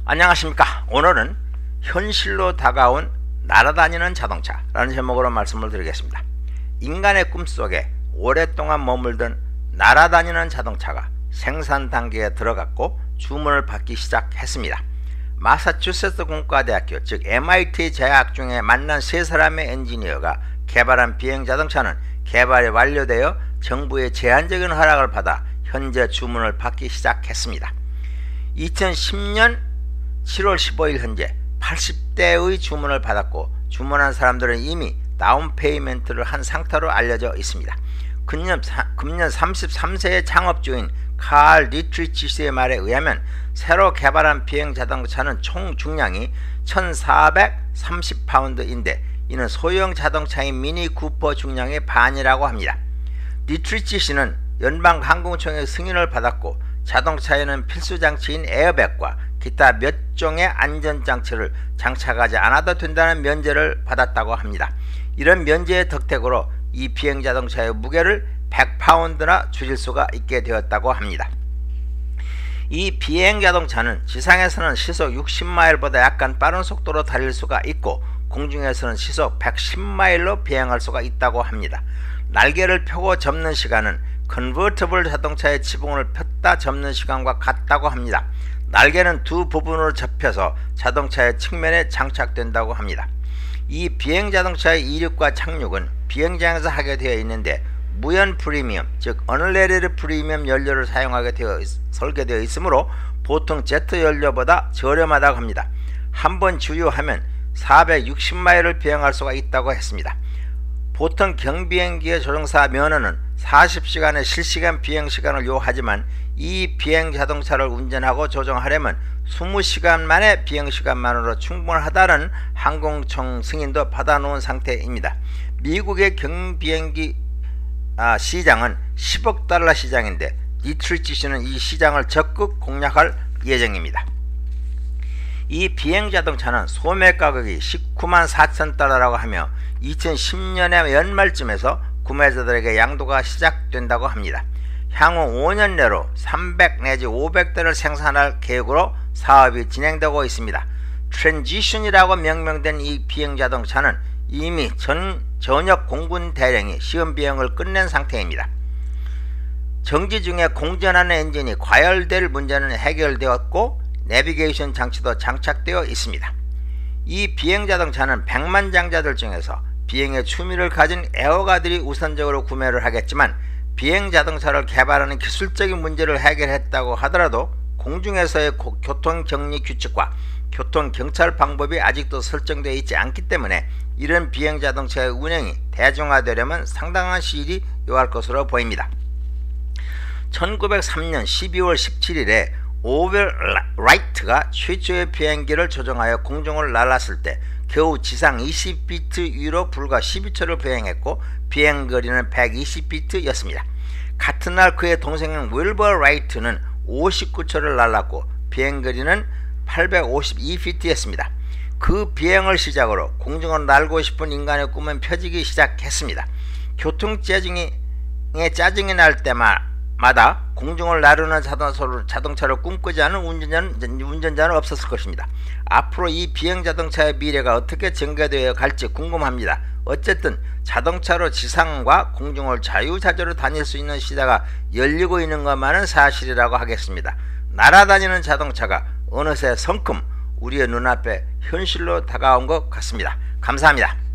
안녕하십니까. 오늘은 현실로 다가온 날아다니는 자동차라는 제목으로 말씀을 드리겠습니다. 인간의 꿈속에 오랫동안 머물던 날아다니는 자동차가 생산 단계에 들어갔고 주문을 받기 시작했습니다. 마사추세츠 공과대학교 즉 MIT 재학 중에 만난 세 사람의 엔지니어가 개발한 비행자동차는 개발이 완료되어 정부의 제한적인 허락을 받아 현재 주문을 받기 시작했습니다. 2010년 7월 15일 현재 80대의 주문을 받았고 주문한 사람들은 이미 다운 페이먼트를 한 상태로 알려져 있습니다. 금년 33세의 창업주인 칼 리트리치스의 말에 의하면 새로 개발한 비행자동차는 총 중량이 1430파운드인데 이는 소형 자동차인 미니 쿠퍼 중량의 반이라고 합니다. 리트리치스는 연방항공청의 승인을 받았고 자동차에는 필수장치인 에어백과 기타 몇 종의 안전장치를 장착하지 않아도 된다는 면제를 받았다고 합니다. 이런 면제의 덕택으로 이 비행자동차의 무게를 100파운드나 줄일 수가 있게 되었다고 합니다. 이 비행자동차는 지상에서는 시속 60마일보다 약간 빠른 속도로 달릴 수가 있고 공중에서는 시속 110마일로 비행할 수가 있다고 합니다. 날개를 펴고 접는 시간은 컨버터블 자동차의 지붕을 폈다 접는 시간과 같다고 합니다. 날개는 두 부분으로 접혀서 자동차의 측면에 장착된다고 합니다. 이 비행자동차의 이륙과 착륙은 비행장에서 하게 되어 있는데 무연 프리미엄 즉 언레리드 프리미엄 연료를 사용하게 설계되어 있으므로 보통 제트 연료보다 저렴하다고 합니다. 한번 주유하면 460마일을 비행할 수가 있다고 했습니다. 보통 경비행기의 조종사 면허는 40시간의 실시간 비행시간을 요하지만 이 비행자동차를 운전하고 조종하려면 20시간만의 비행시간만으로 충분하다는 항공청 승인도 받아놓은 상태입니다. 미국의 경비행기 시장은 10억 달러 시장인데 리트리치스는 이 시장을 적극 공략할 예정입니다. 이 비행자동차는 소매 가격이 19만 4천 달러라고 하며 2010년의 연말쯤에서 구매자들에게 양도가 시작된다고 합니다. 향후 5년 내로 300 내지 500대를 생산할 계획으로 사업이 진행되고 있습니다. 트랜지션이라고 명명된 이 비행자동차는 이미 전역 공군 대령이 시험 비행을 끝낸 상태입니다. 정지 중에 공전하는 엔진이 과열될 문제는 해결되었고 내비게이션 장치도 장착되어 있습니다. 이 비행자동차는 백만장자들 중에서 비행에 취미를 가진 애호가들이 우선적으로 구매를 하겠지만 비행자동차를 개발하는 기술적인 문제를 해결했다고 하더라도 공중에서의 교통격리 규칙과 교통경찰 방법이 아직도 설정되어 있지 않기 때문에 이런 비행자동차의 운영이 대중화되려면 상당한 시일이 요할 것으로 보입니다. 1903년 12월 17일에 오웰 라이트가 최초의 비행기를 조종하여 공중을 날았을 때 겨우 지상 20피트 위로 불과 12초를 비행했고 비행거리는 120피트였습니다. 같은 날 그의 동생인 윌버 라이트는 59초를 날았고 비행거리는 852피트였습니다. 그 비행을 시작으로 공중을 날고 싶은 인간의 꿈은 펴지기 시작했습니다. 교통짜증이 날 때마다 공중을 나르는 자동차를 꿈꾸지 않은 운전자는 없었을 것입니다. 앞으로 이 비행자동차의 미래가 어떻게 전개되어 갈지 궁금합니다. 어쨌든 자동차로 지상과 공중을 자유자재로 다닐 수 있는 시대가 열리고 있는 것만은 사실이라고 하겠습니다. 날아다니는 자동차가 어느새 성큼 우리의 눈앞에 현실로 다가온 것 같습니다. 감사합니다.